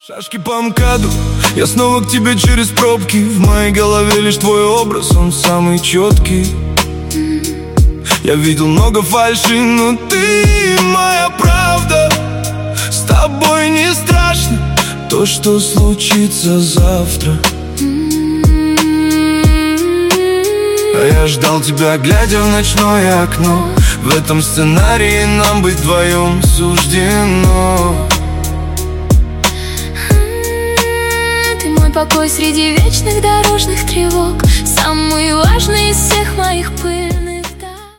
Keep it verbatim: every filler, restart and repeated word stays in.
Шашки по МКАДу, я снова к тебе через пробки. В моей голове лишь твой образ, он самый четкий. Я видел много фальши, но ты моя правда. С тобой не страшно то, что случится завтра. А я ждал тебя, глядя в ночное окно. В этом сценарии нам быть вдвоем суждено. Покой среди вечных дорожных тревог, самый важный из всех моих пыль.